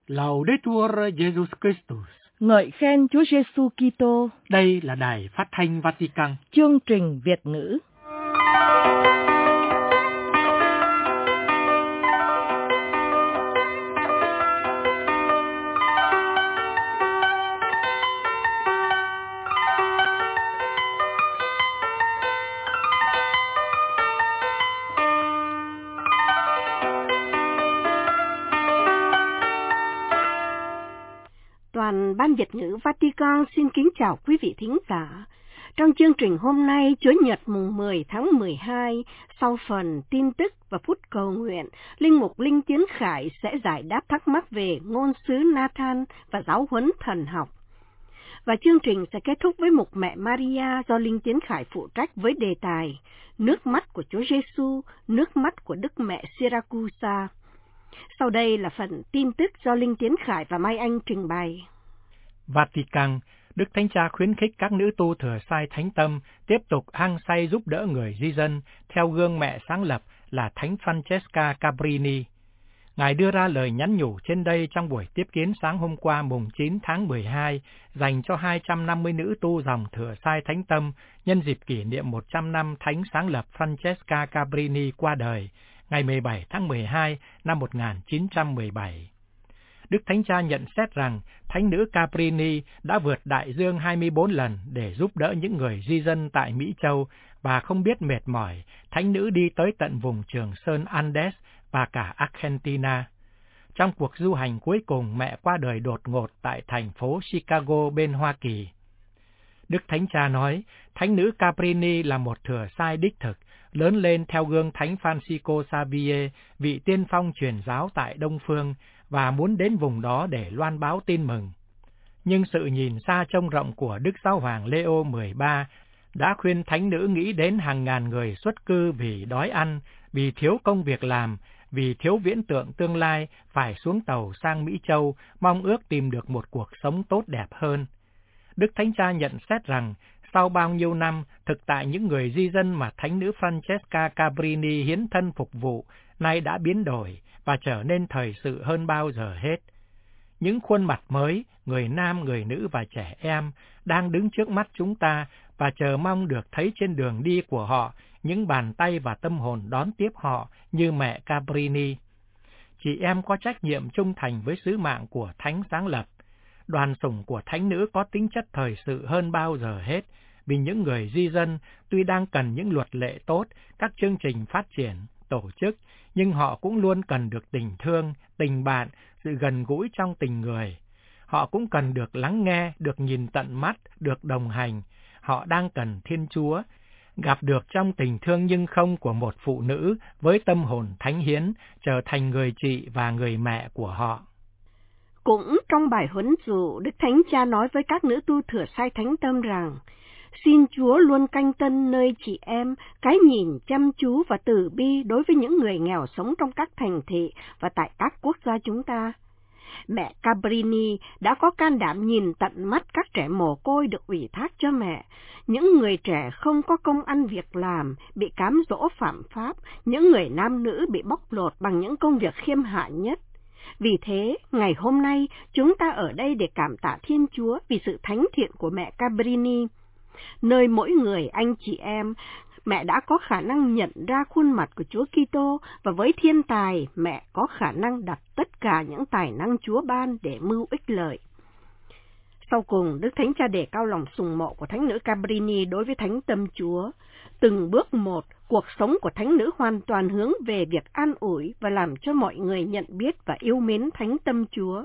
Laudetur Jesus Christus. Ngợi khen Chúa Giêsu Kitô. Đây là Đài Phát thanh Vatican. Chương trình Việt ngữ. Toàn Ban Việt ngữ Vatican xin kính chào quý vị thính giả. Trong chương trình hôm nay, Chủ nhật mùng 10 tháng 12, sau phần tin tức và phút cầu nguyện, Linh mục Linh Tiến Khải sẽ giải đáp thắc mắc về ngôn sứ Nathan và giáo huấn thần học. Và chương trình sẽ kết thúc với mục Mẹ Maria do Linh Tiến Khải phụ trách với đề tài Nước mắt của Chúa Giêsu, nước mắt của Đức Mẹ Siracusa. Sau đây là phần tin tức do Linh Tiến Khải và Mai Anh trình bày. Vatican, Đức Thánh Cha khuyến khích các nữ tu thừa sai thánh tâm tiếp tục hăng say giúp đỡ người di dân theo gương mẹ sáng lập là Thánh Francesca Cabrini. Ngài đưa ra lời nhắn nhủ trên đây trong buổi tiếp kiến sáng hôm qua mùng 9 tháng 12 dành cho 250 nữ tu dòng thừa sai thánh tâm nhân dịp kỷ niệm 100 năm Thánh sáng lập Francesca Cabrini qua đời, ngày 17 tháng 12 năm 1917. Đức Thánh Cha nhận xét rằng Thánh nữ Cabrini đã vượt đại dương 24 lần để giúp đỡ những người di dân tại Mỹ Châu và không biết mệt mỏi, Thánh nữ đi tới tận vùng Trường Sơn Andes và cả Argentina. Trong cuộc du hành cuối cùng, mẹ qua đời đột ngột tại thành phố Chicago bên Hoa Kỳ. Đức Thánh Cha nói, Thánh nữ Cabrini là một thừa sai đích thực, lớn lên theo gương Thánh Francisco Xavier, vị tiên phong truyền giáo tại Đông Phương, và muốn đến vùng đó để loan báo tin mừng. Nhưng sự nhìn xa trông rộng của Đức Giáo hoàng Leo XIII đã khuyên thánh nữ nghĩ đến hàng ngàn người xuất cư vì đói ăn, vì thiếu công việc làm, vì thiếu viễn tượng tương lai phải xuống tàu sang Mỹ Châu, mong ước tìm được một cuộc sống tốt đẹp hơn. Đức Thánh Cha nhận xét rằng, sau bao nhiêu năm, thực tại những người di dân mà Thánh nữ Francesca Cabrini hiến thân phục vụ, nay đã biến đổi và trở nên thời sự hơn bao giờ hết. Những khuôn mặt mới, người nam, người nữ và trẻ em, đang đứng trước mắt chúng ta và chờ mong được thấy trên đường đi của họ những bàn tay và tâm hồn đón tiếp họ như mẹ Cabrini. Chị em có trách nhiệm trung thành với sứ mạng của Thánh sáng lập. Đoàn sủng của Thánh nữ có tính chất thời sự hơn bao giờ hết, vì những người di dân tuy đang cần những luật lệ tốt, các chương trình phát triển, tổ chức, nhưng họ cũng luôn cần được tình thương, tình bạn, sự gần gũi trong tình người. Họ cũng cần được lắng nghe, được nhìn tận mắt, được đồng hành. Họ đang cần Thiên Chúa, gặp được trong tình thương nhưng không của một phụ nữ với tâm hồn thánh hiến, trở thành người chị và người mẹ của họ. Cũng trong bài huấn dụ, Đức Thánh Cha nói với các nữ tu thừa sai thánh tâm rằng, xin Chúa luôn canh tân nơi chị em, cái nhìn chăm chú và từ bi đối với những người nghèo sống trong các thành thị và tại các quốc gia chúng ta. Mẹ Cabrini đã có can đảm nhìn tận mắt các trẻ mồ côi được ủy thác cho mẹ, những người trẻ không có công ăn việc làm, bị cám dỗ phạm pháp, những người nam nữ bị bóc lột bằng những công việc khiêm hạ nhất. Vì thế, ngày hôm nay, chúng ta ở đây để cảm tạ Thiên Chúa vì sự thánh thiện của mẹ Cabrini. Nơi mỗi người anh chị em, mẹ đã có khả năng nhận ra khuôn mặt của Chúa Kitô và với thiên tài, mẹ có khả năng đặt tất cả những tài năng Chúa ban để mưu ích lợi. Sau cùng, Đức Thánh Cha đề cao lòng sùng mộ của Thánh nữ Cabrini đối với Thánh tâm Chúa. Từng bước một, cuộc sống của Thánh nữ hoàn toàn hướng về việc an ủi và làm cho mọi người nhận biết và yêu mến Thánh tâm Chúa.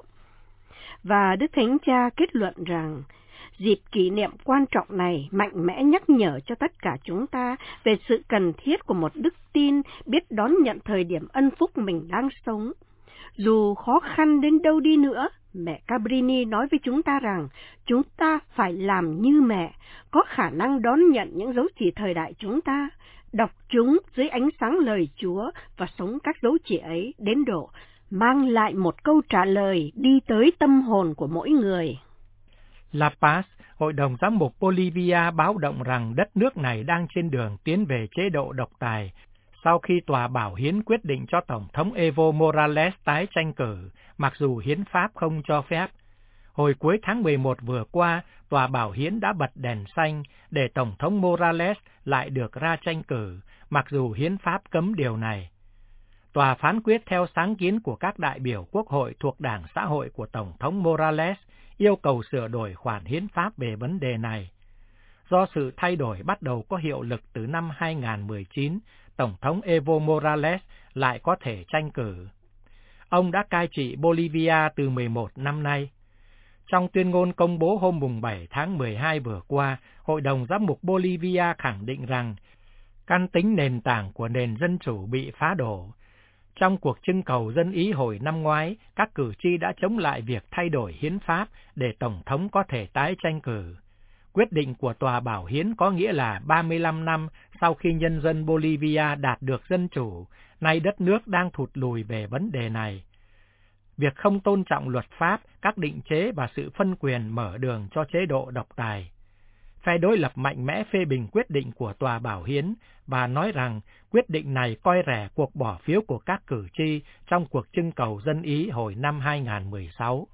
Và Đức Thánh Cha kết luận rằng, dịp kỷ niệm quan trọng này mạnh mẽ nhắc nhở cho tất cả chúng ta về sự cần thiết của một đức tin biết đón nhận thời điểm ân phúc mình đang sống. Dù khó khăn đến đâu đi nữa, mẹ Cabrini nói với chúng ta rằng chúng ta phải làm như mẹ, có khả năng đón nhận những dấu chỉ thời đại chúng ta, đọc chúng dưới ánh sáng lời Chúa và sống các dấu chỉ ấy đến độ mang lại một câu trả lời đi tới tâm hồn của mỗi người. La Paz, Hội đồng Giám mục Bolivia báo động rằng đất nước này đang trên đường tiến về chế độ độc tài Sau khi Tòa Bảo Hiến quyết định cho Tổng thống Evo Morales tái tranh cử, mặc dù hiến pháp không cho phép, hồi cuối tháng 11 vừa qua, Tòa Bảo Hiến đã bật đèn xanh để Tổng thống Morales lại được ra tranh cử, mặc dù hiến pháp cấm điều này. Tòa phán quyết theo sáng kiến của các đại biểu Quốc hội thuộc Đảng Xã hội của Tổng thống Morales, yêu cầu sửa đổi khoản hiến pháp về vấn đề này. Do sự thay đổi bắt đầu có hiệu lực từ năm 2019, Tổng thống Evo Morales lại có thể tranh cử. Ông đã cai trị Bolivia từ 11 năm nay. Trong tuyên ngôn công bố hôm 7 tháng 12 vừa qua, Hội đồng Giám mục Bolivia khẳng định rằng căn tính nền tảng của nền dân chủ bị phá đổ. Trong cuộc trưng cầu dân Ý hồi năm ngoái, các cử tri đã chống lại việc thay đổi hiến pháp để Tổng thống có thể tái tranh cử. Quyết định của Tòa Bảo Hiến có nghĩa là 35 năm sau khi nhân dân Bolivia đạt được dân chủ, nay đất nước đang thụt lùi về vấn đề này. Việc không tôn trọng luật pháp, các định chế và sự phân quyền mở đường cho chế độ độc tài. Phe đối lập mạnh mẽ phê bình quyết định của Tòa Bảo Hiến và nói rằng quyết định này coi rẻ cuộc bỏ phiếu của các cử tri trong cuộc trưng cầu dân Ý hồi năm 2016.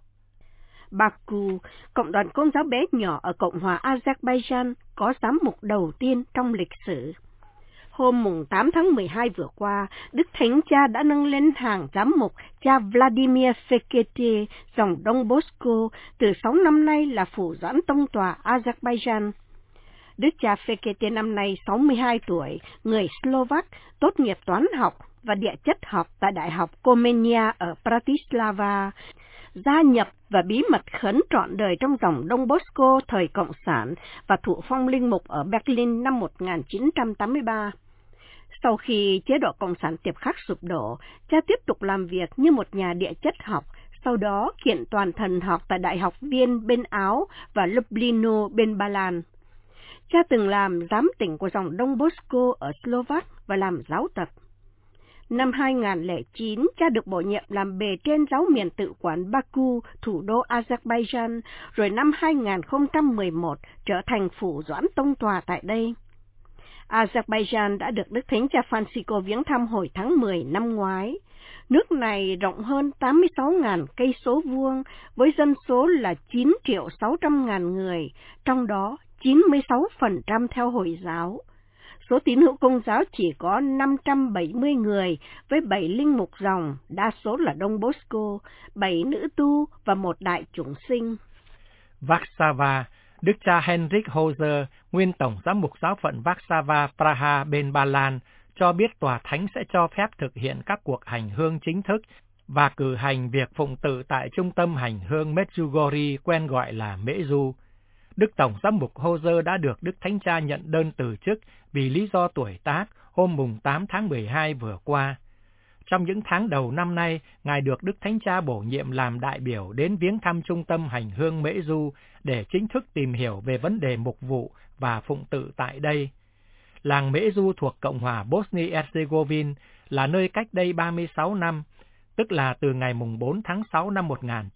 Baku, cộng đoàn Công giáo bé nhỏ ở Cộng hòa Azerbaijan, có giám mục đầu tiên trong lịch sử. Hôm 8 tháng 12 vừa qua, Đức Thánh Cha đã nâng lên hàng giám mục cha Vladimir Fekete, dòng Đông Bosco, từ 6 năm nay là phủ doãn tông tòa Azerbaijan. Đức cha Fekete năm nay 62 tuổi, người Slovak, tốt nghiệp toán học và địa chất học tại Đại học Komenia ở Bratislava, gia nhập và bí mật khấn trọn đời trong dòng Đông Bosco thời Cộng sản và thụ phong linh mục ở Berlin năm 1983. Sau khi chế độ Cộng sản Tiệp Khắc sụp đổ, cha tiếp tục làm việc như một nhà địa chất học, sau đó kiện toàn thần học tại Đại học Viên bên Áo và Lublino bên Ba Lan. Cha từng làm giám tỉnh của dòng Đông Bosco ở Slovak và làm giáo tập. Năm 2009, cha được bổ nhiệm làm bề trên giáo miền tự quản Baku, thủ đô Azerbaijan, rồi năm 2011 trở thành phủ doãn tông tòa tại đây. Azerbaijan đã được Đức Thánh Cha Francisco viếng thăm hồi tháng 10 năm ngoái. Nước này rộng hơn 86.000 cây số vuông, với dân số là 9.600.000 người, trong đó 96% theo Hồi giáo. Số tín hữu Công giáo chỉ có 570 người, với 7 linh mục dòng, đa số là Đông Bosco, 7 nữ tu và 1 đại chủng sinh. Warsaw, Đức cha Henryk Hoser, nguyên tổng giám mục giáo phận Warsaw, Praha bên Ba Lan, cho biết Tòa Thánh sẽ cho phép thực hiện các cuộc hành hương chính thức và cử hành việc phụng tự tại trung tâm hành hương Medjugorje, quen gọi là Mễ Du. Đức tổng giám mục Hoser đã được Đức Thánh Cha nhận đơn từ chức vì lý do tuổi tác hôm 8 tháng 12 vừa qua. Trong những tháng đầu năm nay, Ngài được Đức Thánh Cha bổ nhiệm làm đại biểu đến viếng thăm trung tâm hành hương Mễ Du để chính thức tìm hiểu về vấn đề mục vụ và phụng tự tại đây. Làng Mễ Du thuộc Cộng hòa Bosnia-Herzegovina là nơi cách đây 36 năm, tức là từ ngày 4 tháng 6 năm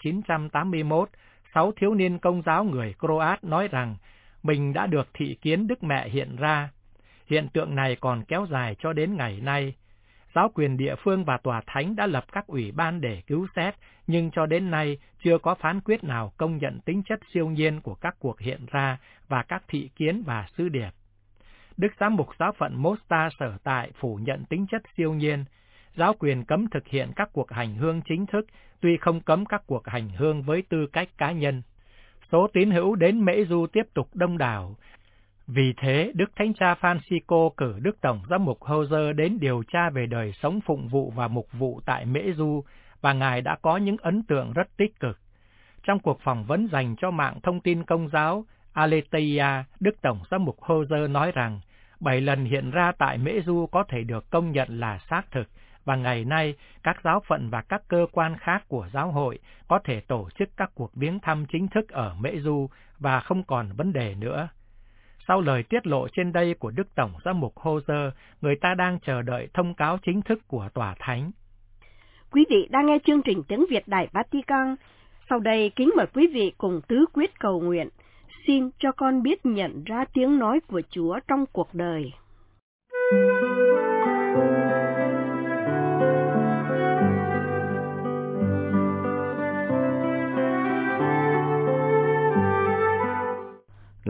1981, 6 thiếu niên Công giáo người Croat nói rằng mình đã được thị kiến Đức Mẹ hiện ra. Hiện tượng này còn kéo dài cho đến ngày nay. Giáo quyền địa phương và Tòa Thánh đã lập các ủy ban để cứu xét, nhưng cho đến nay chưa có phán quyết nào công nhận tính chất siêu nhiên của các cuộc hiện ra và các thị kiến và sứ điệp. Đức Giám mục giáo phận Mostar sở tại phủ nhận tính chất siêu nhiên. Giáo quyền cấm thực hiện các cuộc hành hương chính thức, tuy không cấm các cuộc hành hương với tư cách cá nhân. Số tín hữu đến Mễ Du tiếp tục đông đảo. Vì thế, Đức Thánh Cha Francisco cử Đức Tổng giám mục Hoser đến điều tra về đời sống phụng vụ và mục vụ tại Mễ Du, và Ngài đã có những ấn tượng rất tích cực. Trong cuộc phỏng vấn dành cho mạng thông tin Công giáo Aletheia, Đức Tổng giám mục Hoser nói rằng 7 lần hiện ra tại Mễ Du có thể được công nhận là xác thực, và ngày nay các giáo phận và các cơ quan khác của giáo hội có thể tổ chức các cuộc viếng thăm chính thức ở Mễ Du và không còn vấn đề nữa. Sau lời tiết lộ trên đây của Đức Tổng giám mục Hoser, người ta đang chờ đợi thông cáo chính thức của Tòa Thánh. Quý vị đang nghe chương trình tiếng Việt Đài Vatican. Sau đây kính mời quý vị cùng tứ quyết cầu nguyện. Xin cho con biết nhận ra tiếng nói của Chúa trong cuộc đời.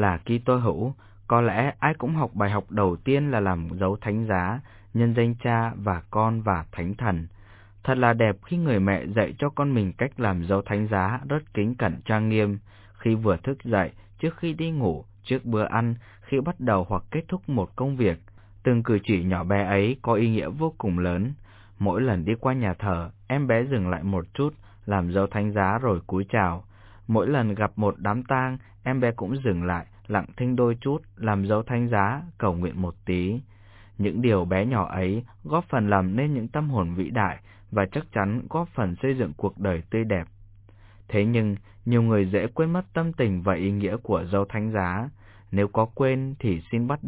Là Kitô hữu, có lẽ ai cũng học bài học đầu tiên là làm dấu thánh giá, nhân danh Cha và Con và Thánh Thần. Thật là đẹp khi người mẹ dạy cho con mình cách làm dấu thánh giá rất kính cẩn trang nghiêm, khi vừa thức dậy, trước khi đi ngủ, trước bữa ăn, khi bắt đầu hoặc kết thúc một công việc. Từng cử chỉ nhỏ bé ấy có ý nghĩa vô cùng lớn. Mỗi lần đi qua nhà thờ, em bé dừng lại một chút, làm dấu thánh giá rồi cúi chào. Mỗi lần gặp một đám tang, em bé cũng dừng lại, lặng thinh đôi chút, làm dấu thánh giá, cầu nguyện một tí. Những điều bé nhỏ ấy góp phần làm nên những tâm hồn vĩ đại và chắc chắn góp phần xây dựng cuộc đời tươi đẹp. Thế nhưng, nhiều người dễ quên mất tâm tình và ý nghĩa của dấu thánh giá. Nếu có quên thì xin bắt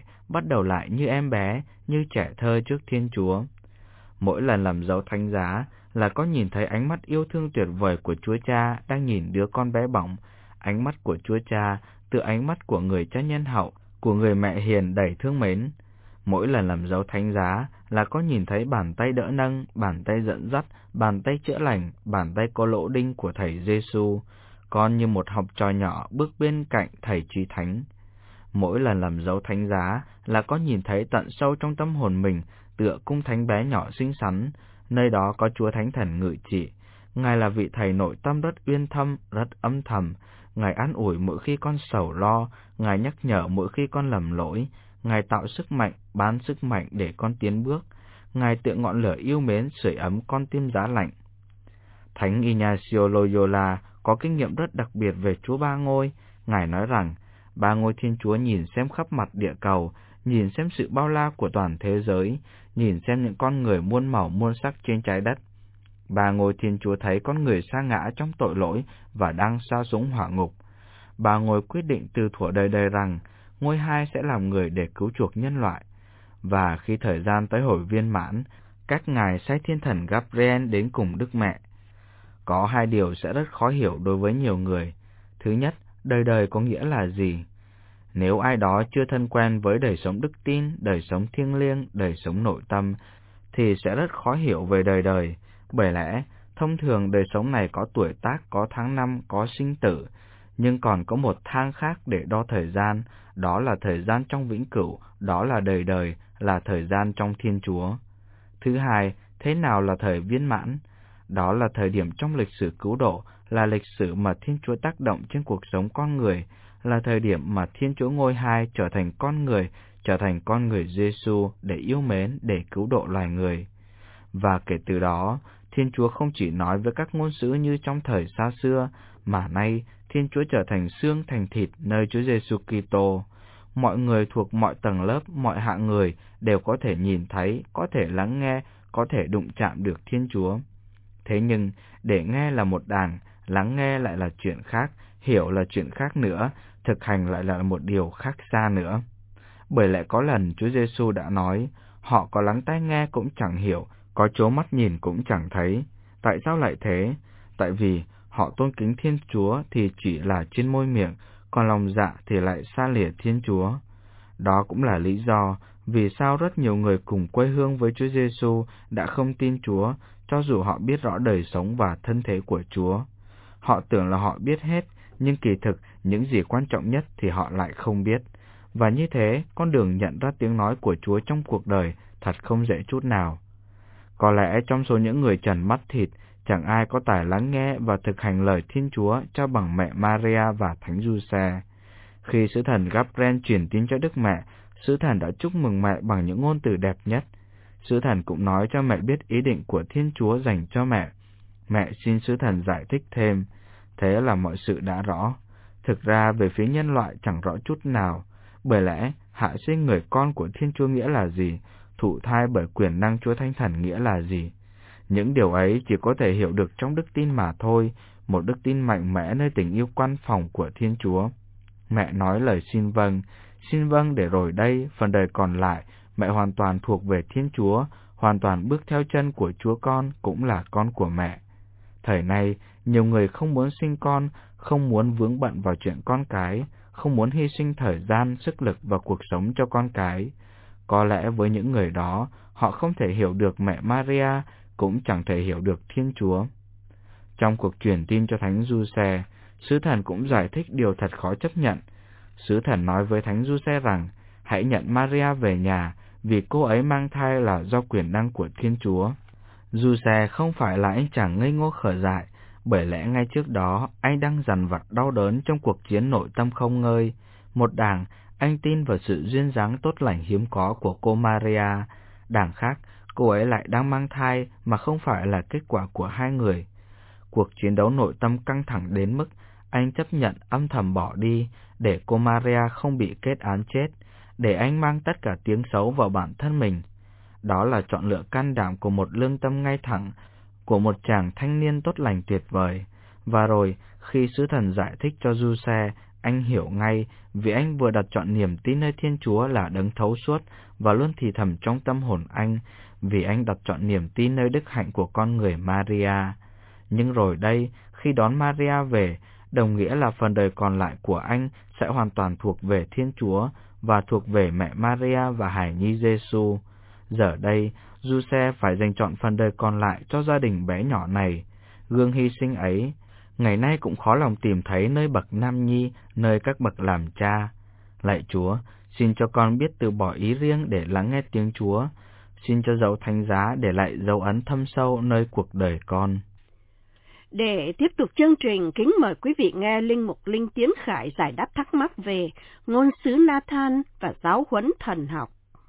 đầu lại như em bé, như trẻ thơ trước Thiên Chúa. Mỗi lần làm dấu thánh giá là có nhìn thấy ánh mắt yêu thương tuyệt vời của Chúa Cha đang nhìn đứa con bé bỏng, ánh mắt của Chúa Cha từ ánh mắt của người cha nhân hậu, của người mẹ hiền đầy thương mến. Mỗi lần làm dấu thánh giá là có nhìn thấy bàn tay đỡ nâng, bàn tay dẫn dắt, bàn tay chữa lành, bàn tay có lỗ đinh của Thầy Giêsu, con như một học trò nhỏ bước bên cạnh Thầy Chí Thánh. Mỗi lần làm dấu thánh giá là có nhìn thấy tận sâu trong tâm hồn mình tựa cung thánh bé nhỏ xinh xắn, nơi đó có Chúa Thánh Thần ngự trị. Ngài là vị Thầy nội tâm rất uyên thâm, rất âm thầm. Ngài an ủi mỗi khi con sầu lo, Ngài nhắc nhở mỗi khi con lầm lỗi, Ngài tạo sức mạnh, ban sức mạnh để con tiến bước. Ngài tựa ngọn lửa yêu mến sưởi ấm con tim giá lạnh. Thánh Ignacio Loyola có kinh nghiệm rất đặc biệt về Chúa Ba Ngôi. Ngài nói rằng, Ba Ngôi Thiên Chúa nhìn xem khắp mặt địa cầu, nhìn xem sự bao la của toàn thế giới, nhìn xem những con người muôn màu muôn sắc trên trái đất. Ba Ngôi Thiên Chúa thấy con người sa ngã trong tội lỗi và đang sa súng hỏa ngục. Ba Ngôi quyết định từ thuở đời đời rằng Ngôi Hai sẽ làm người để cứu chuộc nhân loại. Và khi thời gian tới hồi viên mãn, các ngài sai Thiên Thần Gabriel đến cùng Đức Mẹ. Có hai điều sẽ rất khó hiểu đối với nhiều người. Thứ nhất, đời đời có nghĩa là gì? Nếu ai đó chưa thân quen với đời sống đức tin, đời sống thiêng liêng, đời sống nội tâm, thì sẽ rất khó hiểu về đời đời. Bởi lẽ, thông thường đời sống này có tuổi tác, có tháng năm, có sinh tử, nhưng còn có một thang khác để đo thời gian, đó là thời gian trong vĩnh cửu, đó là đời đời, là thời gian trong Thiên Chúa. Thứ hai, thế nào là thời viên mãn? Đó là thời điểm trong lịch sử cứu độ, là lịch sử mà Thiên Chúa tác động trên cuộc sống con người, là thời điểm mà Thiên Chúa Ngôi Hai trở thành con người Giêsu để yêu mến, để cứu độ loài người. Và kể từ đó, Thiên Chúa không chỉ nói với các ngôn sứ như trong thời xa xưa, mà nay Thiên Chúa trở thành xương thành thịt nơi Chúa Giêsu Kitô. Mọi người thuộc mọi tầng lớp, mọi hạng người đều có thể nhìn thấy, có thể lắng nghe, có thể đụng chạm được Thiên Chúa. Thế nhưng, để nghe là một đàng, lắng nghe lại là chuyện khác, hiểu là chuyện khác nữa, thực hành lại là một điều khác xa nữa. Bởi lẽ có lần Chúa Giêsu đã nói, họ có lắng tai nghe cũng chẳng hiểu, có trố mắt nhìn cũng chẳng thấy. Tại sao lại thế? Tại vì họ tôn kính Thiên Chúa thì chỉ là trên môi miệng, còn lòng dạ thì lại xa lìa Thiên Chúa. Đó cũng là lý do vì sao rất nhiều người cùng quê hương với Chúa Giêsu đã không tin Chúa, cho dù họ biết rõ đời sống và thân thế của Chúa. Họ tưởng là họ biết hết, nhưng kỳ thực những gì quan trọng nhất thì họ lại không biết. Và như thế, con đường nhận ra tiếng nói của Chúa trong cuộc đời thật không dễ chút nào. Có lẽ trong số những người trần mắt thịt, chẳng ai có tài lắng nghe và thực hành lời Thiên Chúa cho bằng mẹ Maria và Thánh Giuse. Khi sứ thần Gabriel truyền tin cho Đức Mẹ, sứ thần đã chúc mừng mẹ bằng những ngôn từ đẹp nhất. Sứ thần cũng nói cho mẹ biết ý định của Thiên Chúa dành cho mẹ. Mẹ xin sứ thần giải thích thêm. Thế là mọi sự đã rõ. Thực ra về phía nhân loại chẳng rõ chút nào. Bởi lẽ, hạ sinh người con của Thiên Chúa nghĩa là gì? Thụ thai bởi quyền năng Chúa Thánh Thần nghĩa là gì? Những điều ấy chỉ có thể hiểu được trong đức tin mà thôi, một đức tin mạnh mẽ nơi tình yêu quan phòng của Thiên Chúa. Mẹ nói lời xin vâng để rồi đây, phần đời còn lại, mẹ hoàn toàn thuộc về Thiên Chúa, hoàn toàn bước theo chân của Chúa Con, cũng là con của mẹ. Thời nay, nhiều người không muốn sinh con, không muốn vướng bận vào chuyện con cái, không muốn hy sinh thời gian, sức lực và cuộc sống cho con cái. Có lẽ với những người đó, họ không thể hiểu được mẹ Maria, cũng chẳng thể hiểu được Thiên Chúa. Trong cuộc truyền tin cho Thánh Giuse, sứ thần cũng giải thích điều thật khó chấp nhận. Sứ thần nói với Thánh Giuse rằng, hãy nhận Maria về nhà, vì cô ấy mang thai là do quyền năng của Thiên Chúa. Giuse không phải là anh chàng ngây ngô khờ dại, bởi lẽ ngay trước đó anh đang dằn vặt đau đớn trong cuộc chiến nội tâm không ngơi. Một đảng, anh tin vào sự duyên dáng tốt lành hiếm có của cô Maria, đảng khác, cô ấy lại đang mang thai mà không phải là kết quả của hai người. Cuộc chiến đấu nội tâm căng thẳng đến mức anh chấp nhận âm thầm bỏ đi để cô Maria không bị kết án chết, để anh mang tất cả tiếng xấu vào bản thân mình. Đó là chọn lựa can đảm của một lương tâm ngay thẳng, của một chàng thanh niên tốt lành tuyệt vời. Và rồi, khi sứ thần giải thích cho Giuse, anh hiểu ngay, vì anh vừa đặt chọn niềm tin nơi Thiên Chúa là đấng thấu suốt và luôn thì thầm trong tâm hồn anh, vì anh đặt chọn niềm tin nơi đức hạnh của con người Maria. Nhưng rồi đây, khi đón Maria về, đồng nghĩa là phần đời còn lại của anh sẽ hoàn toàn thuộc về Thiên Chúa và thuộc về mẹ Maria và hài nhi Giêsu. Giờ đây, Giuse phải dành trọn phần đời còn lại cho gia đình bé nhỏ này. Gương hy sinh ấy, ngày nay cũng khó lòng tìm thấy nơi bậc nam nhi, nơi các bậc làm cha. Lạy Chúa, xin cho con biết từ bỏ ý riêng để lắng nghe tiếng Chúa. Xin cho dấu thánh giá để lại dấu ấn thâm sâu nơi cuộc đời con. Để tiếp tục chương trình, kính mời quý vị nghe Linh Mục Linh Tiến Khải giải đáp thắc mắc về ngôn sứ Nathan và giáo huấn thần học.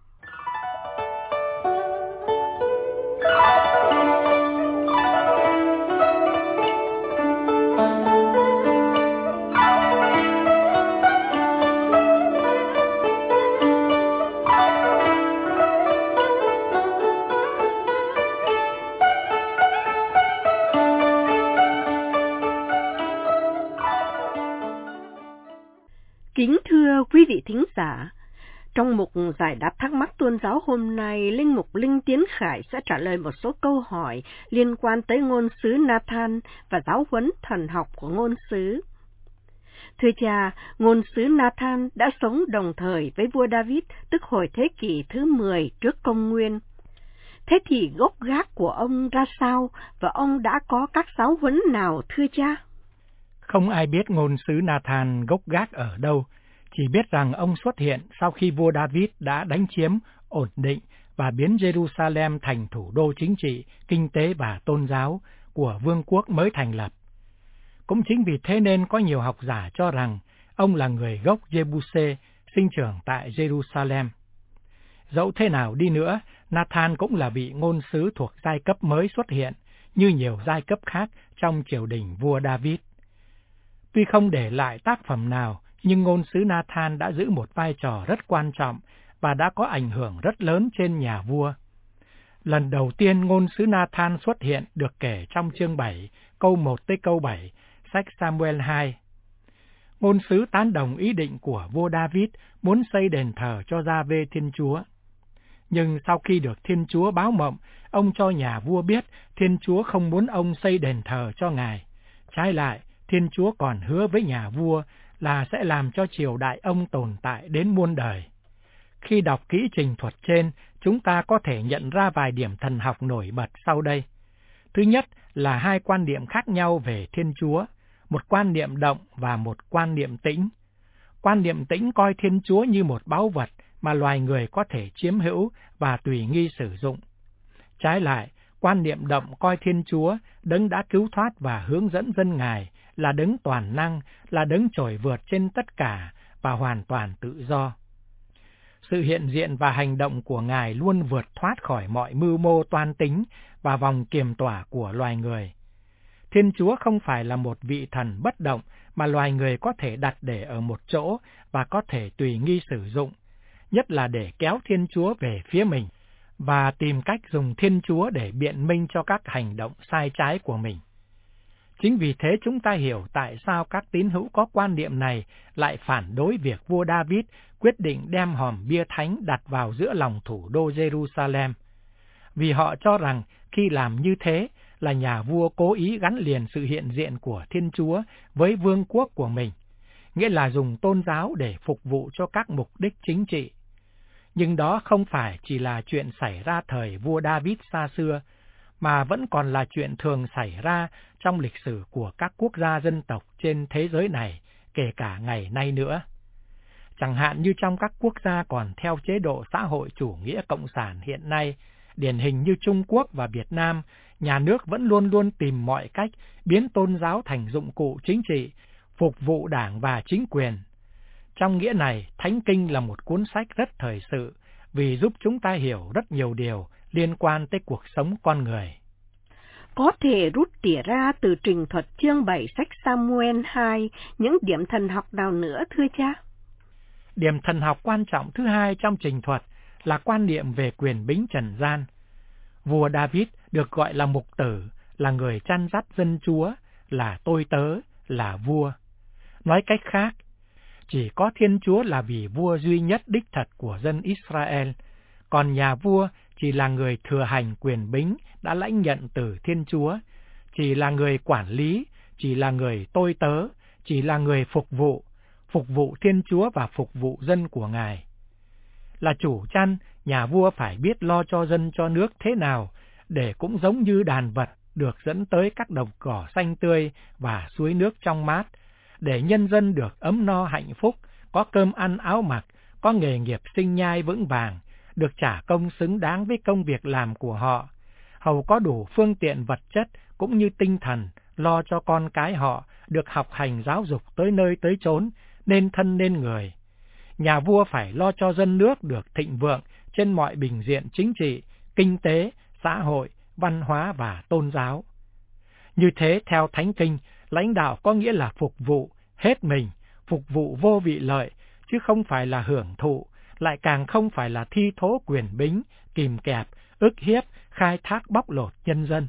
Kính thưa quý vị thính giả, trong mục giải đáp thắc mắc tôn giáo hôm nay, Linh Mục Linh Tiến Khải sẽ trả lời một số câu hỏi liên quan tới ngôn sứ Nathan và giáo huấn thần học của ngôn sứ. Thưa cha, ngôn sứ Nathan đã sống đồng thời với vua David, tức hồi thế kỷ thứ 10 trước công nguyên. Thế thì gốc gác của ông ra sao và ông đã có các giáo huấn nào thưa cha? Không ai biết ngôn sứ Nathan gốc gác ở đâu, chỉ biết rằng ông xuất hiện sau khi vua David đã đánh chiếm, ổn định và biến Jerusalem thành thủ đô chính trị, kinh tế và tôn giáo của vương quốc mới thành lập. Cũng chính vì thế nên có nhiều học giả cho rằng ông là người gốc Jebuse, sinh trưởng tại Jerusalem. Dẫu thế nào đi nữa, Nathan cũng là vị ngôn sứ thuộc giai cấp mới xuất hiện, như nhiều giai cấp khác trong triều đình vua David. Tuy không để lại tác phẩm nào, nhưng ngôn sứ Nathan đã giữ một vai trò rất quan trọng và đã có ảnh hưởng rất lớn trên nhà vua. Lần đầu tiên ngôn sứ Nathan xuất hiện được kể trong chương 7, câu 1 tới câu 7, sách Samuel 2. Ngôn sứ tán đồng ý định của vua David muốn xây đền thờ cho Gia-vê Thiên Chúa. Nhưng sau khi được Thiên Chúa báo mộng, ông cho nhà vua biết Thiên Chúa không muốn ông xây đền thờ cho Ngài. Trái lại, Thiên Chúa còn hứa với nhà vua là sẽ làm cho triều đại ông tồn tại đến muôn đời. Khi đọc kỹ trình thuật trên, chúng ta có thể nhận ra vài điểm thần học nổi bật sau đây. Thứ nhất là hai quan niệm khác nhau về Thiên Chúa, một quan niệm động và một quan niệm tĩnh. Quan niệm tĩnh coi Thiên Chúa như một báu vật mà loài người có thể chiếm hữu và tùy nghi sử dụng. Trái lại, quan niệm động coi Thiên Chúa, đấng đã cứu thoát và hướng dẫn dân Ngài, là đấng toàn năng, là đấng trội vượt trên tất cả và hoàn toàn tự do. Sự hiện diện và hành động của Ngài luôn vượt thoát khỏi mọi mưu mô toan tính và vòng kiềm tỏa của loài người. Thiên Chúa không phải là một vị thần bất động mà loài người có thể đặt để ở một chỗ và có thể tùy nghi sử dụng, nhất là để kéo Thiên Chúa về phía mình và tìm cách dùng Thiên Chúa để biện minh cho các hành động sai trái của mình. Chính vì thế chúng ta hiểu tại sao các tín hữu có quan niệm này lại phản đối việc vua David quyết định đem hòm bia thánh đặt vào giữa lòng thủ đô Jerusalem. Vì họ cho rằng khi làm như thế là nhà vua cố ý gắn liền sự hiện diện của Thiên Chúa với vương quốc của mình, nghĩa là dùng tôn giáo để phục vụ cho các mục đích chính trị. Nhưng đó không phải chỉ là chuyện xảy ra thời vua David xa xưa, mà vẫn còn là chuyện thường xảy ra trong lịch sử của các quốc gia dân tộc trên thế giới này, kể cả ngày nay nữa. Chẳng hạn như trong các quốc gia còn theo chế độ xã hội chủ nghĩa cộng sản hiện nay, điển hình như Trung Quốc và Việt Nam, nhà nước vẫn luôn luôn tìm mọi cách biến tôn giáo thành dụng cụ chính trị, phục vụ đảng và chính quyền. Trong nghĩa này, Thánh Kinh là một cuốn sách rất thời sự, vì giúp chúng ta hiểu rất nhiều điều liên quan tới cuộc sống con người. Có thể rút tỉa ra từ trình thuật chương 7 sách Samuel 2 những điểm thần học nào nữa thưa cha? Điểm thần học quan trọng thứ hai trong trình thuật là quan niệm về quyền bính trần gian. Vua David được gọi là mục tử, là người chăn dắt dân Chúa, là tôi tớ, là vua. Nói cách khác, chỉ có Thiên Chúa là vị vua duy nhất đích thật của dân Israel, còn nhà vua chỉ là người thừa hành quyền bính đã lãnh nhận từ Thiên Chúa, chỉ là người quản lý, chỉ là người tôi tớ, chỉ là người phục vụ Thiên Chúa và phục vụ dân của Ngài. Là chủ chăn, nhà vua phải biết lo cho dân cho nước thế nào, để cũng giống như đàn vật được dẫn tới các đồng cỏ xanh tươi và suối nước trong mát, để nhân dân được ấm no hạnh phúc, có cơm ăn áo mặc, có nghề nghiệp sinh nhai vững vàng, được trả công xứng đáng với công việc làm của họ, hầu có đủ phương tiện vật chất cũng như tinh thần, lo cho con cái họ được học hành giáo dục tới nơi tới chốn, nên thân nên người. Nhà vua phải lo cho dân nước được thịnh vượng trên mọi bình diện chính trị, kinh tế, xã hội, văn hóa và tôn giáo. Như thế, theo Thánh Kinh, lãnh đạo có nghĩa là phục vụ hết mình, phục vụ vô vị lợi, chứ không phải là hưởng thụ, lại càng không phải là thi thố quyền bính, kìm kẹp, ức hiếp, khai thác bóc lột nhân dân.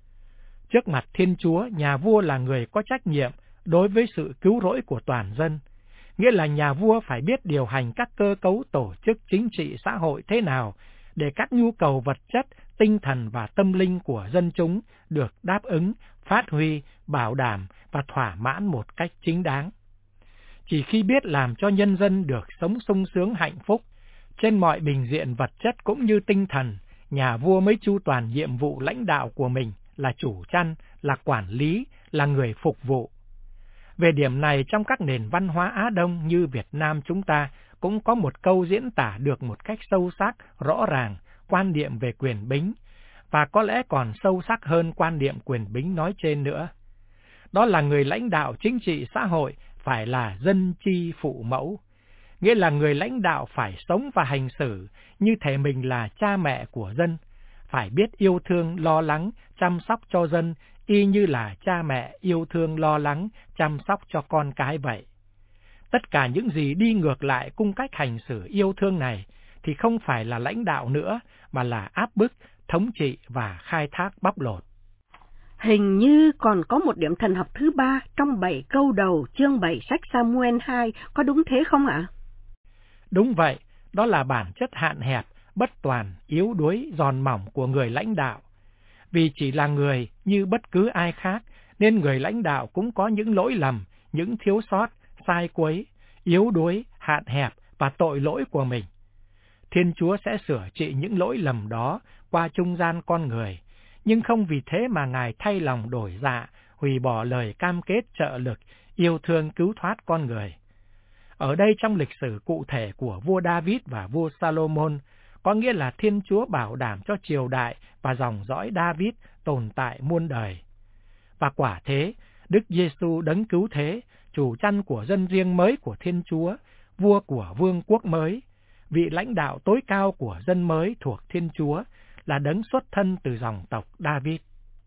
Trước mặt Thiên Chúa, nhà vua là người có trách nhiệm đối với sự cứu rỗi của toàn dân, nghĩa là nhà vua phải biết điều hành các cơ cấu tổ chức chính trị xã hội thế nào để các nhu cầu vật chất, tinh thần và tâm linh của dân chúng được đáp ứng, phát huy, bảo đảm và thỏa mãn một cách chính đáng. Chỉ khi biết làm cho nhân dân được sống sung sướng hạnh phúc trên mọi bình diện vật chất cũng như tinh thần, nhà vua mới chu toàn nhiệm vụ lãnh đạo của mình là chủ chăn, là quản lý, là người phục vụ. Về điểm này, trong các nền văn hóa Á Đông như Việt Nam chúng ta cũng có một câu diễn tả được một cách sâu sắc, rõ ràng quan niệm về quyền bính, và có lẽ còn sâu sắc hơn quan niệm quyền bính nói trên nữa. Đó là người lãnh đạo chính trị xã hội phải là dân chi phụ mẫu, nghĩa là người lãnh đạo phải sống và hành xử như thể mình là cha mẹ của dân, phải biết yêu thương, lo lắng, chăm sóc cho dân, y như là cha mẹ yêu thương, lo lắng, chăm sóc cho con cái vậy. Tất cả những gì đi ngược lại cung cách hành xử yêu thương này thì không phải là lãnh đạo nữa, mà là áp bức, thống trị và khai thác bóc lột. Hình như còn có một điểm thần học thứ ba trong 7 câu đầu chương 7 sách Samuel 2, có đúng thế không ạ? Đúng vậy, đó là bản chất hạn hẹp, bất toàn, yếu đuối, giòn mỏng của người lãnh đạo. Vì chỉ là người như bất cứ ai khác, nên người lãnh đạo cũng có những lỗi lầm, những thiếu sót, sai quấy, yếu đuối, hạn hẹp và tội lỗi của mình. Thiên Chúa sẽ sửa trị những lỗi lầm đó qua trung gian con người, nhưng không vì thế mà Ngài thay lòng đổi dạ, hủy bỏ lời cam kết trợ lực, yêu thương cứu thoát con người. Ở đây trong lịch sử cụ thể của vua David và vua Salomon, có nghĩa là Thiên Chúa bảo đảm cho triều đại và dòng dõi David tồn tại muôn đời. Và quả thế, Đức Giêsu đấng cứu thế, chủ chăn của dân riêng mới của Thiên Chúa, vua của vương quốc mới, vị lãnh đạo tối cao của dân mới thuộc Thiên Chúa, là đấng xuất thân từ dòng tộc David.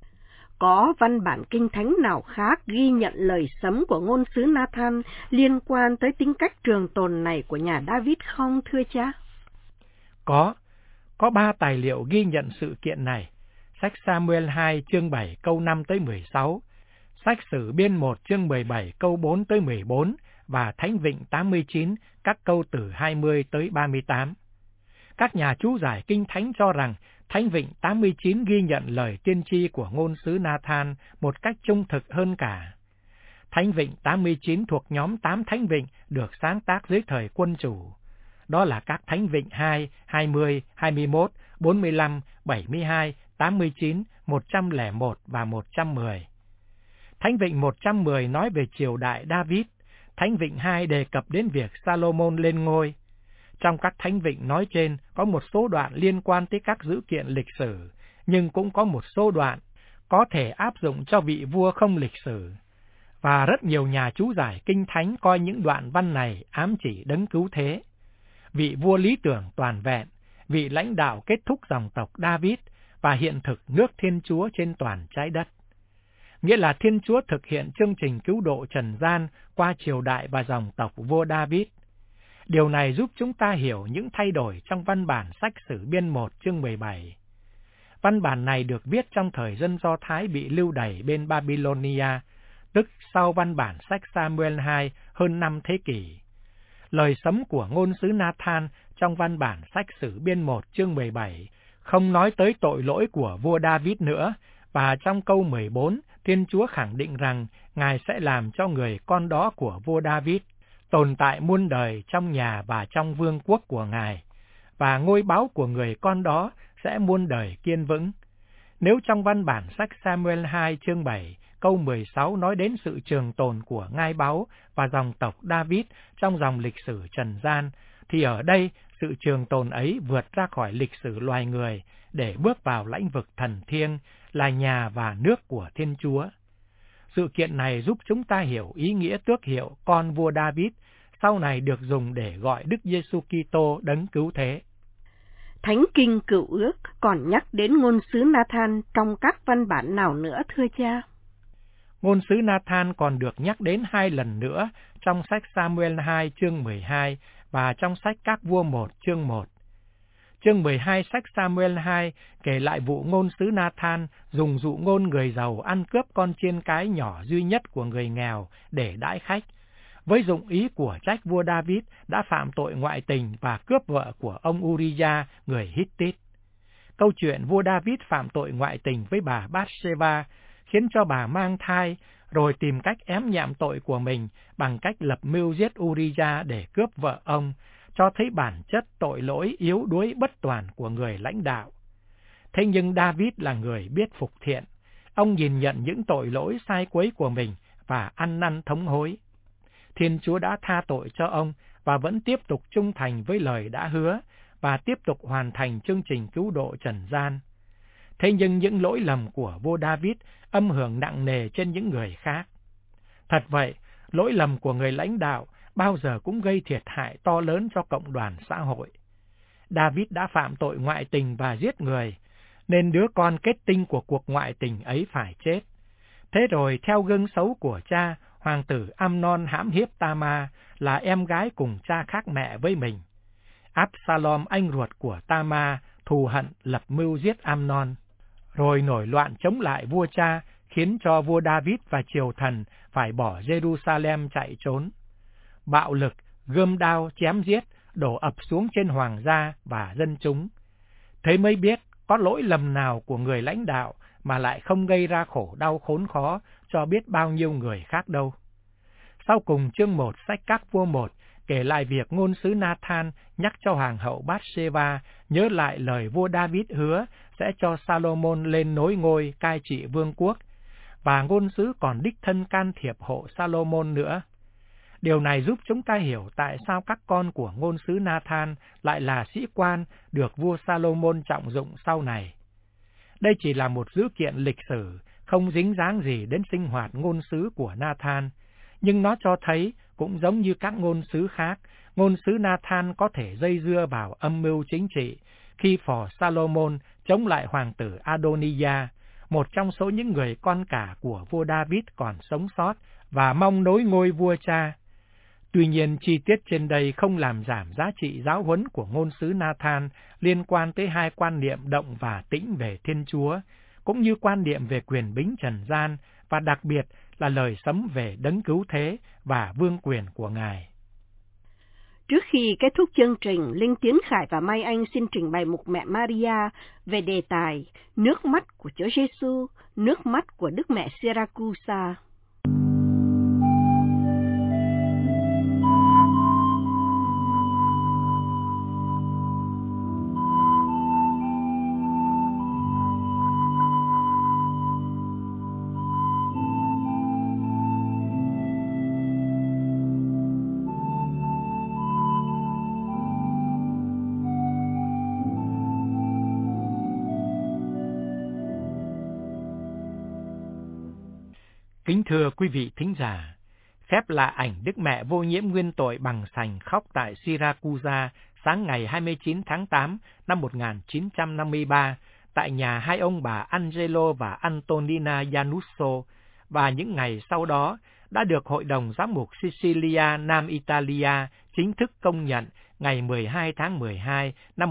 Có văn bản kinh thánh nào khác ghi nhận lời sấm của ngôn sứ Nathan liên quan tới tính cách trường tồn này của nhà David không thưa cha? Có 3 tài liệu ghi nhận sự kiện này. Sách Samuel 2 chương 7 câu 5 tới 16, sách Sử Biên 1 chương 17 câu 4 tới 14 và Thánh Vịnh 89 các câu từ 20 tới 38. Các nhà chú giải kinh thánh cho rằng Thánh Vịnh 89 ghi nhận lời tiên tri của ngôn sứ Nathan một cách trung thực hơn cả. Thánh Vịnh 89 thuộc nhóm 8 Thánh Vịnh được sáng tác dưới thời quân chủ. Đó là các Thánh Vịnh 2, 20, 21, 45, 72, 89, 101 và 110. Thánh Vịnh 110 nói về triều đại David, Thánh Vịnh 2 đề cập đến việc Salomon lên ngôi. Trong các Thánh Vịnh nói trên có một số đoạn liên quan tới các dữ kiện lịch sử, nhưng cũng có một số đoạn có thể áp dụng cho vị vua không lịch sử. Và rất nhiều nhà chú giải Kinh Thánh coi những đoạn văn này ám chỉ Đấng Cứu Thế, vị vua lý tưởng toàn vẹn, vị lãnh đạo kết thúc dòng tộc David và hiện thực nước Thiên Chúa trên toàn trái đất. Nghĩa là Thiên Chúa thực hiện chương trình cứu độ trần gian qua triều đại và dòng tộc vua David. Điều này giúp chúng ta hiểu những thay đổi trong văn bản sách Sử Biên 1 chương 17. Văn bản này được viết trong thời dân Do Thái bị lưu đày bên Babylonia, tức sau văn bản sách Samuel 2 hơn 5 thế kỷ. Lời sấm của ngôn sứ Nathan trong văn bản sách Sử Biên 1 chương 17 không nói tới tội lỗi của vua David nữa, và trong câu 14, Thiên Chúa khẳng định rằng Ngài sẽ làm cho người con đó của vua David tồn tại muôn đời trong nhà và trong vương quốc của Ngài, và ngôi báu của người con đó sẽ muôn đời kiên vững. Nếu trong văn bản sách Samuel 2 chương 7, câu 16 nói đến sự trường tồn của ngai báu và dòng tộc David trong dòng lịch sử trần gian, thì ở đây sự trường tồn ấy vượt ra khỏi lịch sử loài người để bước vào lãnh vực thần thiêng là nhà và nước của Thiên Chúa. Sự kiện này giúp chúng ta hiểu ý nghĩa tước hiệu con vua David, sau này được dùng để gọi Đức Giêsu Kitô Đấng Cứu Thế. Thánh Kinh Cựu Ước còn nhắc đến ngôn sứ Nathan trong các văn bản nào nữa thưa cha? Ngôn sứ Nathan còn được nhắc đến 2 lần nữa trong sách Samuel 2 chương 12 và trong sách Các Vua 1 chương 1. Chương 12 sách Samuel 2 kể lại vụ ngôn sứ Nathan dùng dụ ngôn người giàu ăn cướp con chiên cái nhỏ duy nhất của người nghèo để đãi khách, với dụng ý của trách vua David đã phạm tội ngoại tình và cướp vợ của ông Uriah, người Hittit. Câu chuyện vua David phạm tội ngoại tình với bà Bathsheba khiến cho bà mang thai, rồi tìm cách ém nhẹm tội của mình bằng cách lập mưu giết Uriah để cướp vợ ông, cho thấy bản chất tội lỗi yếu đuối bất toàn của người lãnh đạo. Thế nhưng David là người biết phục thiện, ông nhìn nhận những tội lỗi sai quấy của mình và ăn năn thống hối. Thiên Chúa đã tha tội cho ông và vẫn tiếp tục trung thành với lời đã hứa và tiếp tục hoàn thành chương trình cứu độ trần gian. Thế nhưng những lỗi lầm của vua David âm hưởng nặng nề trên những người khác. Thật vậy, lỗi lầm của người lãnh đạo bao giờ cũng gây thiệt hại to lớn cho cộng đoàn xã hội. David đã phạm tội ngoại tình và giết người, nên đứa con kết tinh của cuộc ngoại tình ấy phải chết. Thế rồi theo gương xấu của cha, hoàng tử Amnon hãm hiếp Tama, là em gái cùng cha khác mẹ với mình. Absalom anh ruột của Tama thù hận lập mưu giết Amnon, rồi nổi loạn chống lại vua cha, khiến cho vua David và triều thần phải bỏ Jerusalem chạy trốn. Bạo lực, gươm đao chém giết đổ ập xuống trên hoàng gia và dân chúng. Thế mới biết có lỗi lầm nào của người lãnh đạo mà lại không gây ra khổ đau khốn khó cho biết bao nhiêu người khác đâu. Sau cùng chương 1 sách Các Vua 1 kể lại việc ngôn sứ Nathan nhắc cho hoàng hậu Bathsheba nhớ lại lời vua David hứa sẽ cho Salomon lên nối ngôi cai trị vương quốc, và ngôn sứ còn đích thân can thiệp hộ Salomon nữa. Điều này giúp chúng ta hiểu tại sao các con của ngôn sứ Nathan lại là sĩ quan được vua Salomon trọng dụng sau này. Đây chỉ là một dữ kiện lịch sử, không dính dáng gì đến sinh hoạt ngôn sứ của Nathan, nhưng nó cho thấy, cũng giống như các ngôn sứ khác, ngôn sứ Nathan có thể dây dưa vào âm mưu chính trị khi phò Salomon chống lại hoàng tử Adoniah, một trong số những người con cả của vua David còn sống sót và mong nối ngôi vua cha. Tuy nhiên, chi tiết trên đây không làm giảm giá trị giáo huấn của ngôn sứ Nathan liên quan tới hai quan niệm động và tĩnh về Thiên Chúa, cũng như quan niệm về quyền bính trần gian, và đặc biệt là lời sấm về Đấng Cứu Thế và vương quyền của Ngài. Trước khi kết thúc chương trình, Linh Tiến Khải và Mai Anh xin trình bày mục Mẹ Maria về đề tài nước mắt của Chúa Giêsu, nước mắt của Đức Mẹ Siracusa. Kính thưa quý vị thính giả, phép lạ ảnh Đức Mẹ vô nhiễm nguyên tội bằng sành khóc tại Siracusa sáng ngày 29 tháng 8 năm 1953 tại nhà hai ông bà Angelo và Antonina Janusso, và những ngày sau đó đã được Hội đồng Giám mục Sicilia Nam Italia chính thức công nhận ngày 12 tháng 12 năm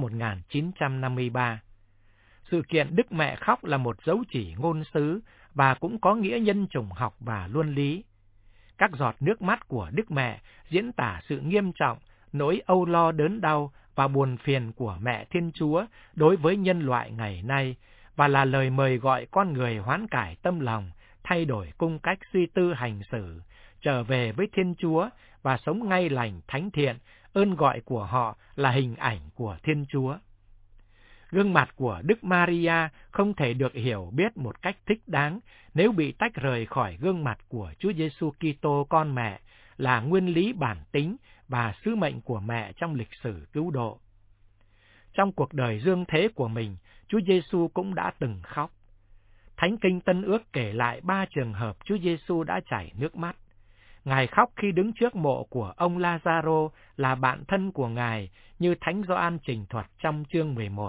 1953. Sự kiện Đức Mẹ khóc là một dấu chỉ ngôn sứ và cũng có nghĩa nhân chủng học và luân lý. Các giọt nước mắt của Đức Mẹ diễn tả sự nghiêm trọng, nỗi âu lo đớn đau và buồn phiền của Mẹ Thiên Chúa đối với nhân loại ngày nay, và là lời mời gọi con người hoán cải tâm lòng, thay đổi cung cách suy tư hành xử, trở về với Thiên Chúa và sống ngay lành thánh thiện. Ơn gọi của họ là hình ảnh của Thiên Chúa. Gương mặt của Đức Maria không thể được hiểu biết một cách thích đáng nếu bị tách rời khỏi gương mặt của Chúa Giêsu Kitô con Mẹ, là nguyên lý bản tính và sứ mệnh của Mẹ trong lịch sử cứu độ. Trong cuộc đời dương thế của mình, Chúa Giêsu cũng đã từng khóc. Thánh Kinh Tân Ước kể lại 3 trường hợp Chúa Giêsu đã chảy nước mắt. Ngài khóc khi đứng trước mộ của ông Lazaro, là bạn thân của Ngài, như Thánh Gioan trình thuật trong chương 11.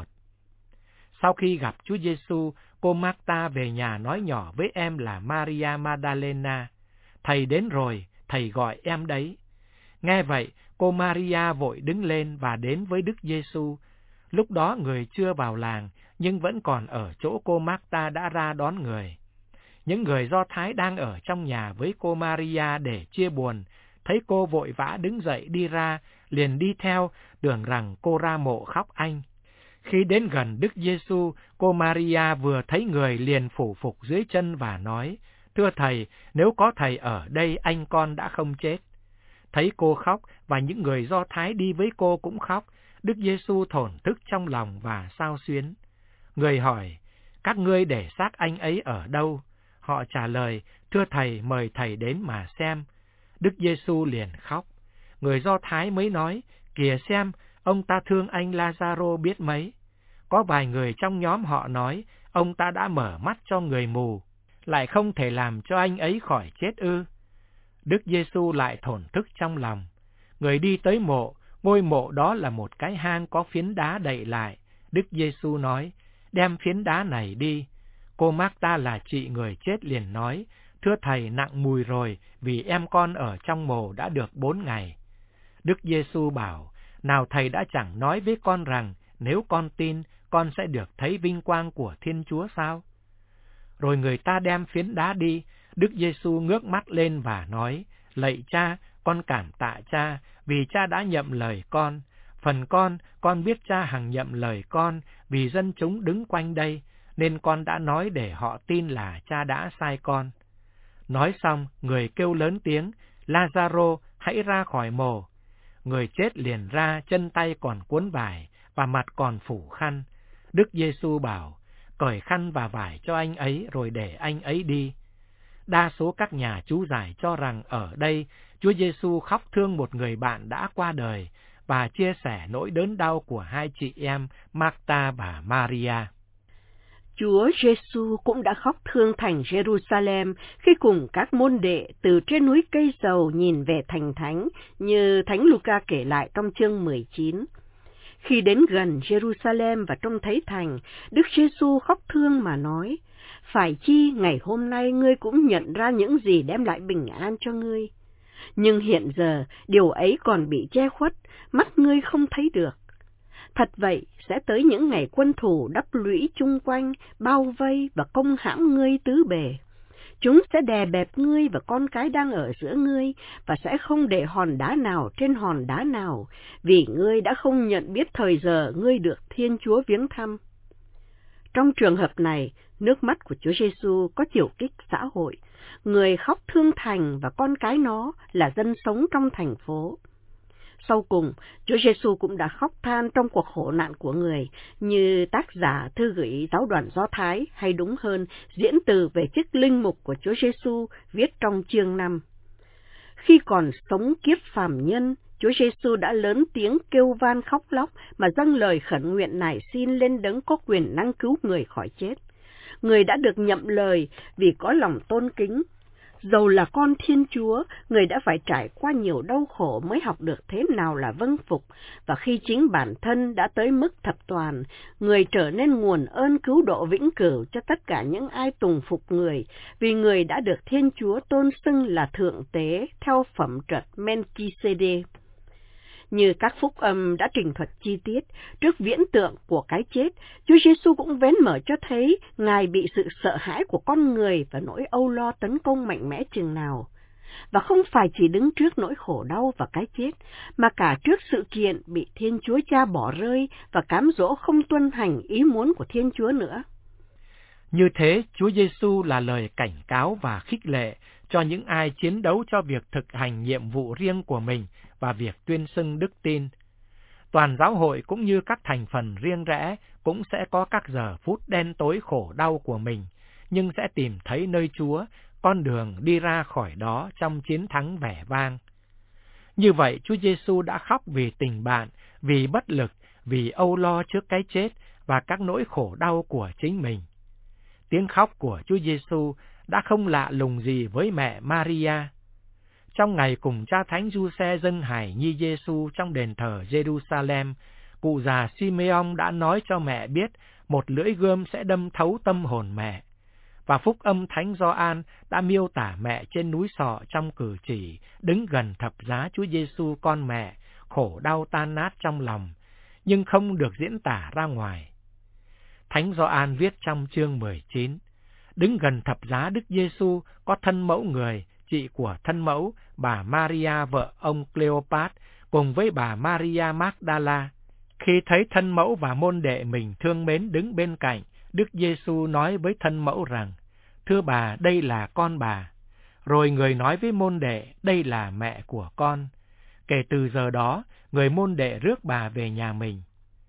Sau khi gặp Chúa Giêsu, cô Marta về nhà nói nhỏ với em là Maria Magdalena: "Thầy đến rồi, thầy gọi em đấy." Nghe vậy, cô Maria vội đứng lên và đến với Đức Giêsu. Lúc đó người chưa vào làng, nhưng vẫn còn ở chỗ cô Marta đã ra đón người. Những người Do Thái đang ở trong nhà với cô Maria để chia buồn, thấy cô vội vã đứng dậy đi ra, liền đi theo, tưởng rằng cô ra mộ khóc anh. Khi đến gần Đức Giêsu, cô Maria vừa thấy người liền phủ phục dưới chân và nói: "Thưa thầy, nếu có thầy ở đây, anh con đã không chết." Thấy cô khóc và những người Do Thái đi với cô cũng khóc, Đức Giêsu thổn thức trong lòng và xao xuyến. Người hỏi: "Các ngươi để xác anh ấy ở đâu?" Họ trả lời: "Thưa thầy, mời thầy đến mà xem." Đức Giêsu liền khóc. Người Do Thái mới nói: "Kìa xem, ông ta thương anh Lazaro biết mấy." Có vài người trong nhóm họ nói: "Ông ta đã mở mắt cho người mù, lại không thể làm cho anh ấy khỏi chết ư?" Đức Giêsu lại thổn thức trong lòng. Người đi tới mộ, ngôi mộ đó là một cái hang có phiến đá đậy lại. Đức Giêsu nói: "Đem phiến đá này đi." Cô Marta là chị người chết liền nói: "Thưa thầy, nặng mùi rồi, vì em con ở trong mồ đã được 4 ngày. Đức Giêsu bảo: "Nào thầy đã chẳng nói với con rằng, nếu con tin, con sẽ được thấy vinh quang của Thiên Chúa sao?" Rồi người ta đem phiến đá đi. Đức Giêsu ngước mắt lên và nói: "Lạy Cha, con cảm tạ Cha, vì Cha đã nhậm lời con. Phần con biết Cha hằng nhậm lời con, vì dân chúng đứng quanh đây, nên con đã nói để họ tin là Cha đã sai con." Nói xong, người kêu lớn tiếng: "Lazaro, hãy ra khỏi mồ." Người chết liền ra, chân tay còn cuốn vải và mặt còn phủ khăn. Đức Giêsu bảo: "Cởi khăn và vải cho anh ấy, rồi để anh ấy đi." Đa số các nhà chú giải cho rằng ở đây Chúa Giêsu khóc thương một người bạn đã qua đời và chia sẻ nỗi đớn đau của hai chị em Marta và Maria. Chúa Giêsu cũng đã khóc thương thành Jerusalem khi cùng các môn đệ từ trên núi Cây Dầu nhìn về thành thánh, như Thánh Luca kể lại trong chương 19. Khi đến gần Jerusalem và trông thấy thành, Đức Giêsu khóc thương mà nói: "Phải chi ngày hôm nay ngươi cũng nhận ra những gì đem lại bình an cho ngươi. Nhưng hiện giờ điều ấy còn bị che khuất, mắt ngươi không thấy được. Thật vậy, sẽ tới những ngày quân thù đắp lũy chung quanh, bao vây và công hãm ngươi tứ bề. Chúng sẽ đè bẹp ngươi và con cái đang ở giữa ngươi, và sẽ không để hòn đá nào trên hòn đá nào, vì ngươi đã không nhận biết thời giờ ngươi được Thiên Chúa viếng thăm." Trong trường hợp này, nước mắt của Chúa Giêsu có chiều kích xã hội. Người khóc thương thành và con cái nó là dân sống trong thành phố. Sau cùng, Chúa Giêsu cũng đã khóc than trong cuộc khổ nạn của người, như tác giả thư gửi giáo đoàn Do Thái, hay đúng hơn, diễn từ về chức linh mục của Chúa Giêsu viết trong chương 5. Khi còn sống kiếp phàm nhân, Chúa Giêsu đã lớn tiếng kêu van khóc lóc mà dâng lời khẩn nguyện nài xin lên Đấng có quyền năng cứu người khỏi chết. Người đã được nhậm lời vì có lòng tôn kính. Dầu là con Thiên Chúa, người đã phải trải qua nhiều đau khổ mới học được thế nào là vâng phục, và khi chính bản thân đã tới mức thập toàn, người trở nên nguồn ơn cứu độ vĩnh cửu cho tất cả những ai tùng phục người, vì người đã được Thiên Chúa tôn xưng là Thượng Tế theo phẩm trật Melchizedek. Như các phúc âm đã trình thuật chi tiết, trước viễn tượng của cái chết, Chúa Giêsu cũng vén mở cho thấy Ngài bị sự sợ hãi của con người và nỗi âu lo tấn công mạnh mẽ chừng nào. Và không phải chỉ đứng trước nỗi khổ đau và cái chết, mà cả trước sự kiện bị Thiên Chúa Cha bỏ rơi và cám dỗ không tuân hành ý muốn của Thiên Chúa nữa. Như thế, Chúa Giêsu là lời cảnh cáo và khích lệ cho những ai chiến đấu cho việc thực hành nhiệm vụ riêng của mình và việc tuyên xưng đức tin. Toàn giáo hội cũng như các thành phần riêng rẽ cũng sẽ có các giờ phút đen tối khổ đau của mình, nhưng sẽ tìm thấy nơi Chúa, con đường đi ra khỏi đó trong chiến thắng vẻ vang. Như vậy, Chúa Giêsu đã khóc vì tình bạn, vì bất lực, vì âu lo trước cái chết và các nỗi khổ đau của chính mình. Tiếng khóc của Chúa Giêsu đã không lạ lùng gì với mẹ Maria. Trong ngày cùng cha thánh Giuse dâng hài nhi Giêsu trong đền thờ Jerusalem, cụ già Simeon đã nói cho mẹ biết một lưỡi gươm sẽ đâm thấu tâm hồn mẹ. Và phúc âm thánh Gioan đã miêu tả mẹ trên núi Sọ trong cử chỉ đứng gần thập giá Chúa Giêsu con mẹ, khổ đau tan nát trong lòng, nhưng không được diễn tả ra ngoài. Thánh Gioan viết trong chương 19, đứng gần thập giá Đức Giêsu có thân mẫu người, chị của thân mẫu, bà Maria vợ ông Cleopat, cùng với bà Maria Magdala. Khi thấy thân mẫu và môn đệ mình thương mến đứng bên cạnh, Đức Giêsu nói với thân mẫu rằng, thưa bà, đây là con bà. Rồi người nói với môn đệ, đây là mẹ của con. Kể từ giờ đó, người môn đệ rước bà về nhà mình.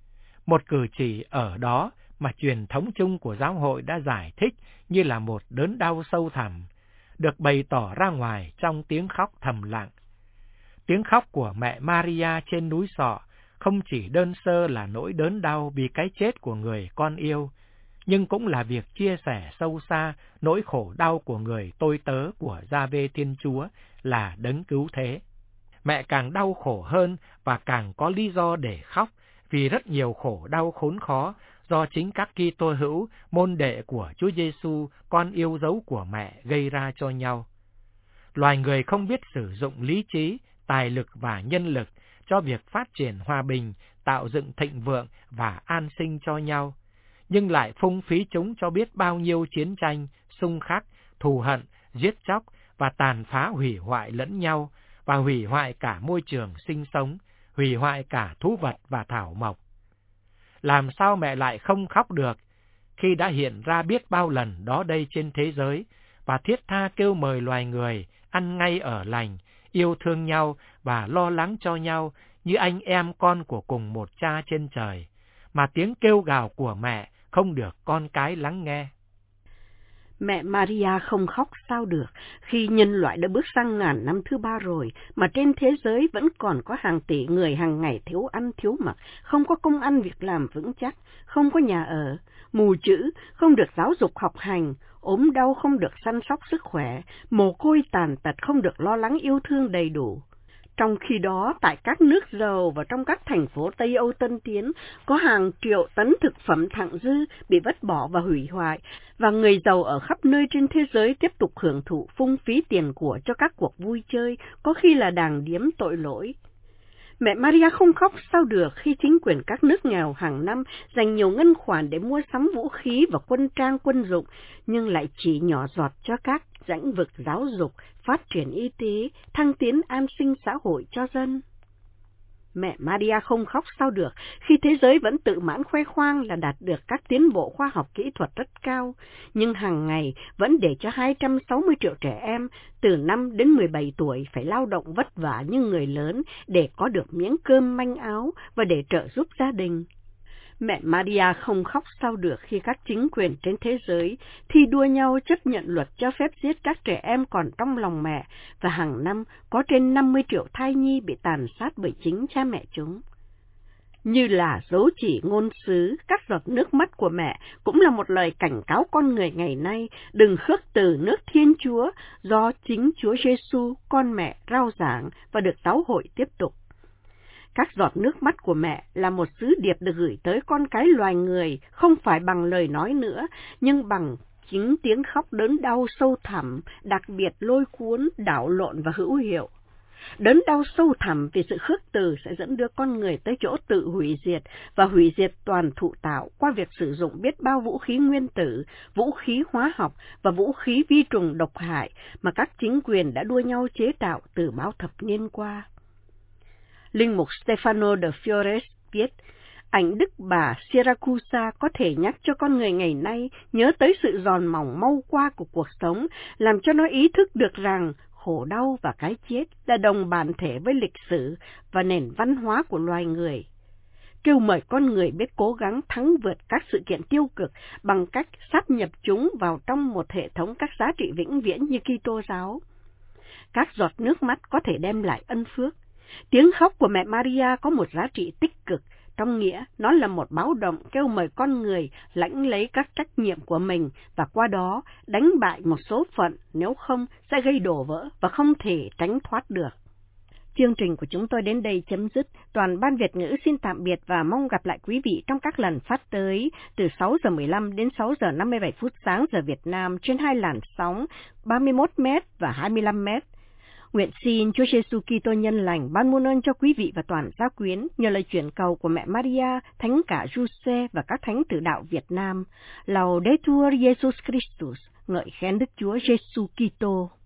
Một cử chỉ ở đó mà truyền thống chung của giáo hội đã giải thích như là một đớn đau sâu thẳm, được bày tỏ ra ngoài trong tiếng khóc thầm lặng. Tiếng khóc của mẹ Maria trên núi Sọ không chỉ đơn sơ là nỗi đớn đau vì cái chết của người con yêu, nhưng cũng là việc chia sẻ sâu xa nỗi khổ đau của người tôi tớ của Gia-vê Thiên Chúa là đấng cứu thế. Mẹ càng đau khổ hơn và càng có lý do để khóc vì rất nhiều khổ đau khốn khó do chính các Kitô hữu, môn đệ của Chúa Giêsu, con yêu dấu của mẹ gây ra cho nhau. Loài người không biết sử dụng lý trí, tài lực và nhân lực cho việc phát triển hòa bình, tạo dựng thịnh vượng và an sinh cho nhau, nhưng lại phung phí chúng cho biết bao nhiêu chiến tranh, xung khắc, thù hận, giết chóc và tàn phá hủy hoại lẫn nhau, và hủy hoại cả môi trường sinh sống, hủy hoại cả thú vật và thảo mộc. Làm sao mẹ lại không khóc được khi đã hiện ra biết bao lần đó đây trên thế giới và thiết tha kêu mời loài người ăn ngay ở lành, yêu thương nhau và lo lắng cho nhau như anh em con của cùng một cha trên trời, mà tiếng kêu gào của mẹ không được con cái lắng nghe. Mẹ Maria không khóc sao được khi nhân loại đã bước sang ngàn năm thứ 3 rồi, mà trên thế giới vẫn còn có hàng tỷ người hàng ngày thiếu ăn thiếu mặc, không có công ăn việc làm vững chắc, không có nhà ở, mù chữ, không được giáo dục học hành, ốm đau không được săn sóc sức khỏe, mồ côi tàn tật không được lo lắng yêu thương đầy đủ. Trong khi đó, tại các nước giàu và trong các thành phố Tây Âu tân tiến, có hàng triệu tấn thực phẩm thặng dư bị vứt bỏ và hủy hoại, và người giàu ở khắp nơi trên thế giới tiếp tục hưởng thụ phung phí tiền của cho các cuộc vui chơi, có khi là đàng điếm tội lỗi. Mẹ Maria không khóc sao được khi chính quyền các nước nghèo hàng năm dành nhiều ngân khoản để mua sắm vũ khí và quân trang quân dụng, nhưng lại chỉ nhỏ giọt cho các lĩnh vực giáo dục, phát triển y tế, thăng tiến an sinh xã hội cho dân. Mẹ Maria không khóc sao được khi thế giới vẫn tự mãn khoe khoang là đạt được các tiến bộ khoa học kỹ thuật rất cao, nhưng hàng ngày vẫn để cho 260 triệu trẻ em từ 5 đến 17 tuổi phải lao động vất vả như người lớn để có được miếng cơm manh áo và để trợ giúp gia đình. Mẹ Maria không khóc sao được khi các chính quyền trên thế giới thi đua nhau chấp nhận luật cho phép giết các trẻ em còn trong lòng mẹ, và hàng năm có trên 50 triệu thai nhi bị tàn sát bởi chính cha mẹ chúng. Như là dấu chỉ ngôn sứ, các giọt nước mắt của mẹ cũng là một lời cảnh cáo con người ngày nay đừng khước từ nước Thiên Chúa do chính Chúa Giêsu, con mẹ rao giảng và được giáo hội tiếp tục. Các giọt nước mắt của mẹ là một sứ điệp được gửi tới con cái loài người, không phải bằng lời nói nữa, nhưng bằng chính tiếng khóc đớn đau sâu thẳm, đặc biệt lôi cuốn, đảo lộn và hữu hiệu. Đớn đau sâu thẳm vì sự khước từ sẽ dẫn đưa con người tới chỗ tự hủy diệt và hủy diệt toàn thụ tạo qua việc sử dụng biết bao vũ khí nguyên tử, vũ khí hóa học và vũ khí vi trùng độc hại mà các chính quyền đã đua nhau chế tạo từ bao thập niên qua. Linh mục Stefano de Flores viết, ảnh đức bà Siracusa có thể nhắc cho con người ngày nay nhớ tới sự giòn mỏng mau qua của cuộc sống, làm cho nó ý thức được rằng khổ đau và cái chết là đồng bản thể với lịch sử và nền văn hóa của loài người. Kêu mời con người biết cố gắng thắng vượt các sự kiện tiêu cực bằng cách sáp nhập chúng vào trong một hệ thống các giá trị vĩnh viễn như Kitô giáo. Các giọt nước mắt có thể đem lại ân phước. Tiếng khóc của mẹ Maria có một giá trị tích cực, trong nghĩa nó là một báo động kêu mời con người lãnh lấy các trách nhiệm của mình và qua đó đánh bại một số phận, nếu không sẽ gây đổ vỡ và không thể tránh thoát được. Chương trình của chúng tôi đến đây chấm dứt. Toàn ban Việt ngữ xin tạm biệt và mong gặp lại quý vị trong các lần phát tới từ 6 giờ 15 đến 6 giờ 57 phút sáng giờ Việt Nam trên 2 làn sóng 31 m và 25 m. Nguyện xin Chúa Giêsu Kitô nhân lành ban muôn ơn cho quý vị và toàn gia quyến nhờ lời chuyển cầu của mẹ Maria, Thánh cả Giuse và các thánh tử đạo Việt Nam. Laudetur Jesus Christus, ngợi khen Đức Chúa Giêsu Kitô.